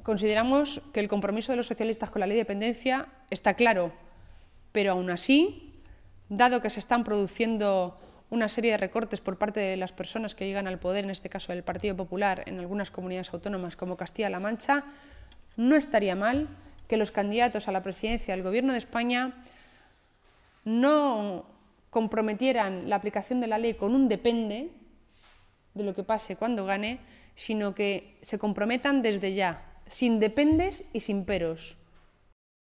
consideramos que el compromiso de los socialistas con la ley de dependencia está claro, pero aún así, dado que se están produciendo una serie de recortes por parte de las personas que llegan al poder, en este caso del Partido Popular, en algunas comunidades autónomas como Castilla-La Mancha, no estaría mal que los candidatos a la presidencia del Gobierno de España no comprometieran la aplicación de la ley con un depende de lo que pase cuando gane, sino que se comprometan desde ya, sin dependes y sin peros.